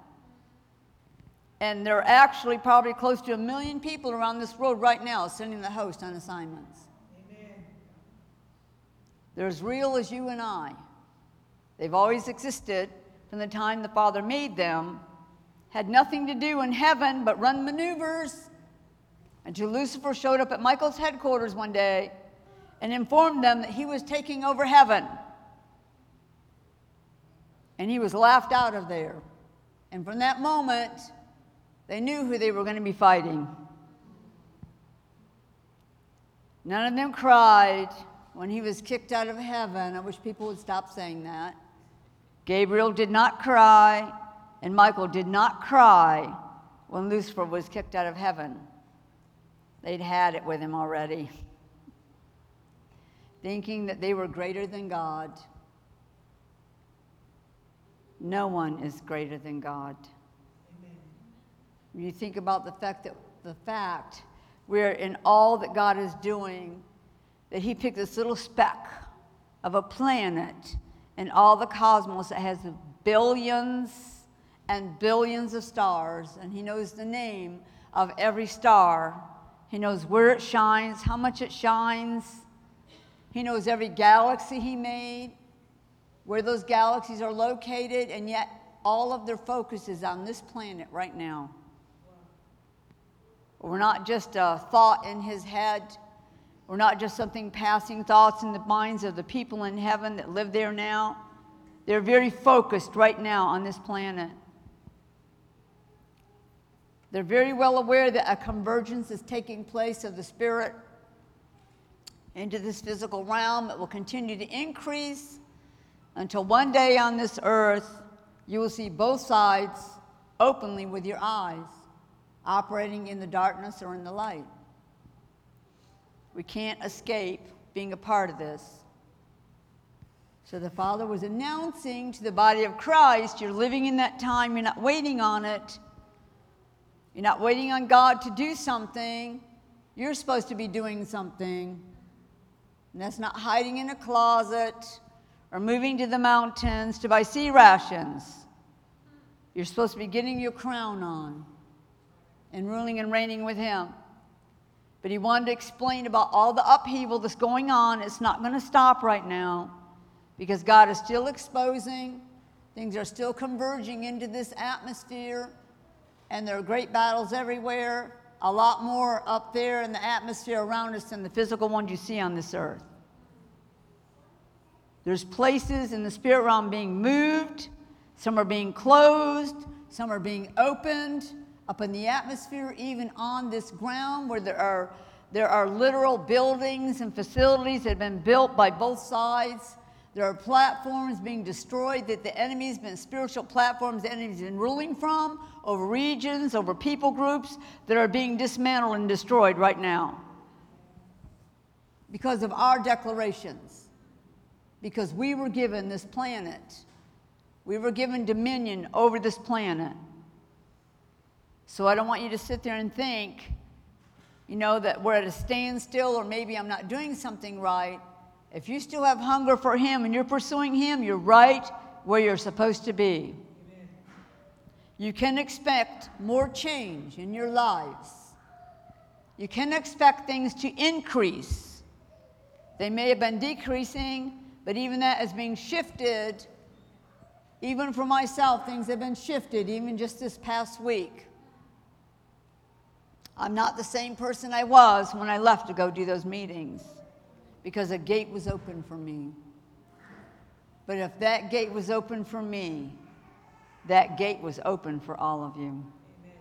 [SPEAKER 1] And there are actually probably close to a million people around this world right now sending the host on assignments. Amen. They're as real as you and I. They've always existed from the time the Father made them, had nothing to do in heaven but run maneuvers, until Lucifer showed up at Michael's headquarters one day and informed them that he was taking over heaven. And he was laughed out of there. And from that moment, they knew who they were going to be fighting. None of them cried when he was kicked out of heaven. I wish people would stop saying that. Gabriel did not cry, and Michael did not cry when Lucifer was kicked out of heaven. They'd had it with him already, thinking that they were greater than God. No one is greater than God.
[SPEAKER 2] Amen.
[SPEAKER 1] When you think about the fact that the fact we're in all that God is doing, that he picked this little speck of a planet in all the cosmos that has billions and billions of stars, and he knows the name of every star. He knows where it shines, how much it shines. He knows every galaxy he made, where those galaxies are located, and yet all of their focus is on this planet right now. We're not just a thought in his head. We're not just something passing thoughts in the minds of the people in heaven that live there now. They're very focused right now on this planet. They're very well aware that a convergence is taking place of the spirit into this physical realm. It will continue to increase until one day on this earth, you will see both sides openly with your eyes, operating in the darkness or in the light. We can't escape being a part of this. So the Father was announcing to the body of Christ, you're living in that time, you're not waiting on it. You're not waiting on God to do something. You're supposed to be doing something. And that's not hiding in a closet or moving to the mountains to buy sea rations. You're supposed to be getting your crown on and ruling and reigning with him. But he wanted to explain about all the upheaval that's going on. It's not going to stop right now because God is still exposing. Things are still converging into this atmosphere. And there are great battles everywhere, a lot more up there in the atmosphere around us than the physical ones you see on this earth. There's places in the spirit realm being moved, some are being closed, some are being opened up in the atmosphere, even on this ground where there are, there are literal buildings and facilities that have been built by both sides. There are platforms being destroyed that the enemy's been, spiritual platforms the enemy's been ruling from, over regions, over people groups that are being dismantled and destroyed right now. Because of our declarations. Because we were given this planet. We were given dominion over this planet. So I don't want you to sit there and think, you know, that we're at a standstill or maybe I'm not doing something right. If you still have hunger for him and you're pursuing him, you're right where you're supposed to be. Amen. You can expect more change in your lives. You can expect things to increase. They may have been decreasing, but even that is being shifted. Even for myself, things have been shifted, even just this past week. I'm not the same person I was when I left to go do those meetings. Because a gate was open for me. But if that gate was open for me, that gate was open for all of you. Amen.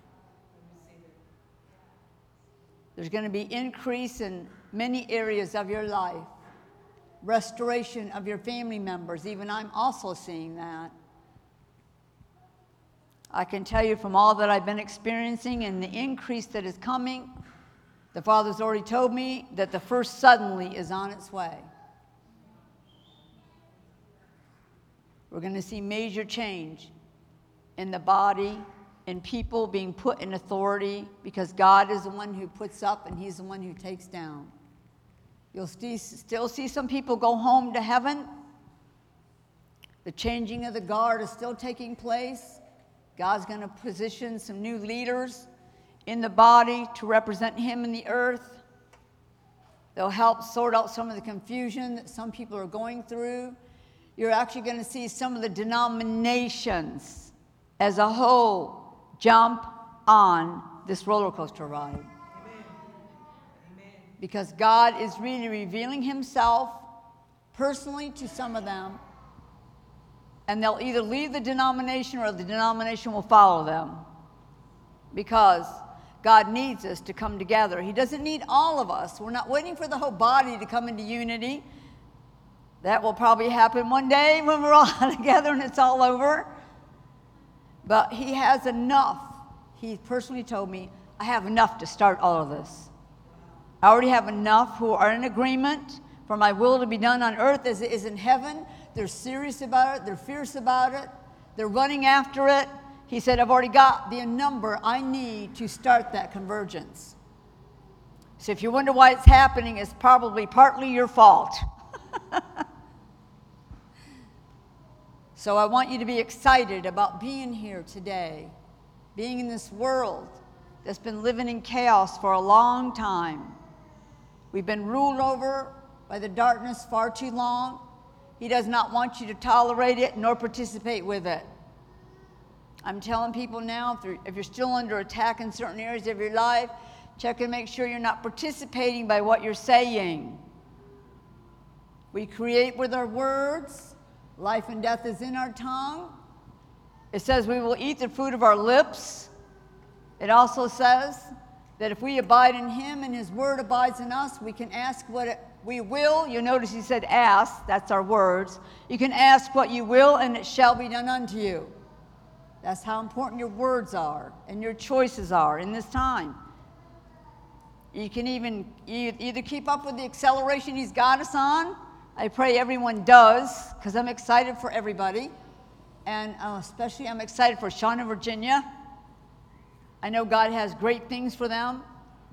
[SPEAKER 1] There's going to be increase in many areas of your life. Restoration of your family members. Even I'm also seeing that. I can tell you from all that I've been experiencing and the increase that is coming, the Father's already told me that the first suddenly is on its way. We're going to see major change in the body, in people being put in authority, because God is the one who puts up and he's the one who takes down. You'll still see some people go home to heaven. The changing of the guard is still taking place. God's going to position some new leaders in the body to represent him in the earth. They'll help sort out some of the confusion that some people are going through. You're actually going to see some of the denominations as a whole jump on this roller coaster ride. Amen. Amen. Because God is really revealing himself personally to some of them, and they'll either leave the denomination or the denomination will follow them. Because God needs us to come together. He doesn't need all of us. We're not waiting for the whole body to come into unity. That will probably happen one day when we're all together and it's all over. But he has enough. He personally told me, I have enough to start all of this. I already have enough who are in agreement for my will to be done on earth as it is in heaven. They're serious about it. They're fierce about it. They're running after it. He said, I've already got the number I need to start that convergence. So if you wonder why it's happening, it's probably partly your fault. So I want you to be excited about being here today, being in this world that's been living in chaos for a long time. We've been ruled over by the darkness far too long. He does not want you to tolerate it nor participate with it. I'm telling people now, if, if you're still under attack in certain areas of your life, check and make sure you're not participating by what you're saying. We create with our words. Life and death is in our tongue. It says we will eat the fruit of our lips. It also says that if we abide in him and his word abides in us, we can ask what it, we will. You'll notice he said ask. That's our words. You can ask what you will, and it shall be done unto you. That's how important your words are and your choices are in this time. You can even either keep up with the acceleration he's got us on. I pray everyone does, because I'm excited for everybody. And uh, especially I'm excited for Sean and Virginia. I know God has great things for them.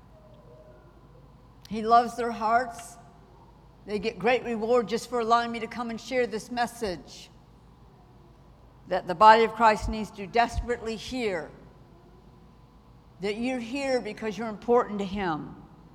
[SPEAKER 1] He loves their hearts. They get great reward just for allowing me to come and share this message that the body of Christ needs to desperately hear. That you're here because you're important to him.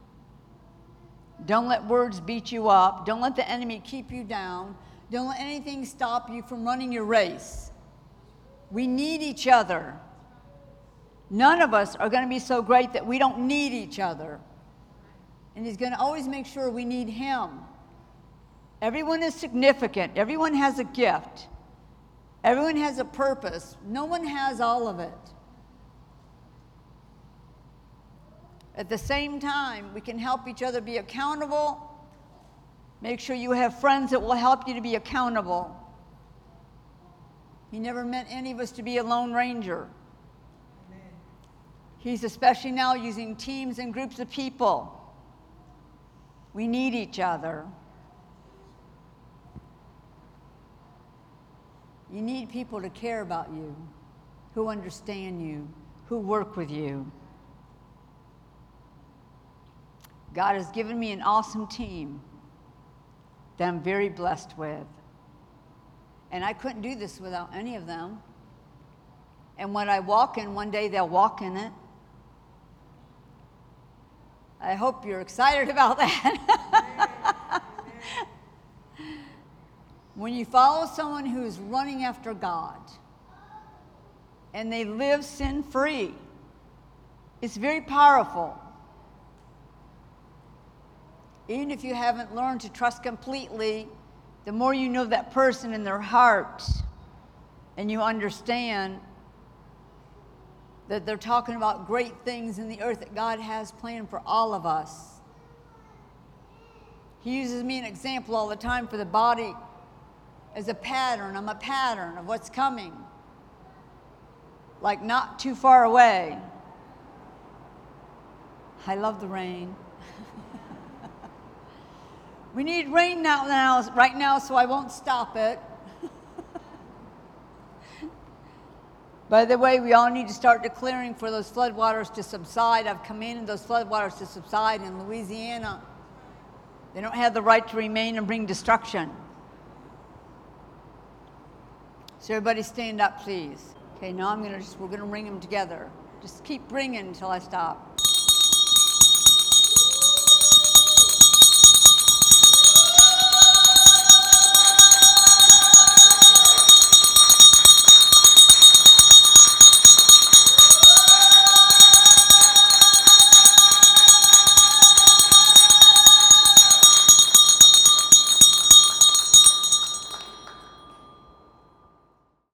[SPEAKER 1] Don't let words beat you up. Don't let the enemy keep you down. Don't let anything stop you from running your race. We need each other. None of us are going to be so great that we don't need each other. And he's going to always make sure we need him. Everyone is significant. Everyone has a gift. Everyone has a purpose. No one has all of it. At the same time, we can help each other be accountable. Make sure you have friends that will help you to be accountable. He never meant any of us to be a lone ranger. Amen. He's especially now using teams and groups of people. We need each other. You need people to care about you, who understand you, who work with you. God has given me an awesome team that I'm very blessed with. And I couldn't do this without any of them. And when I walk in, one day they'll walk in it. I hope you're excited about that. When you follow someone who's running after God and they live sin-free, it's very powerful. Even if you haven't learned to trust completely, the more you know that person in their heart and you understand that they're talking about great things in the earth that God has planned for all of us. He uses me an example all the time for the body as a pattern. I'm a pattern of what's coming, like not too far away. I love the rain. We need rain now, now, right now, so I won't stop it. By the way, we all need to start declaring for those floodwaters to subside. I've commanded those floodwaters to subside in Louisiana. They don't have the right to remain and bring destruction. So everybody stand up, please. Okay, now I'm gonna just, we're gonna ring them together. Just keep ringing until I stop.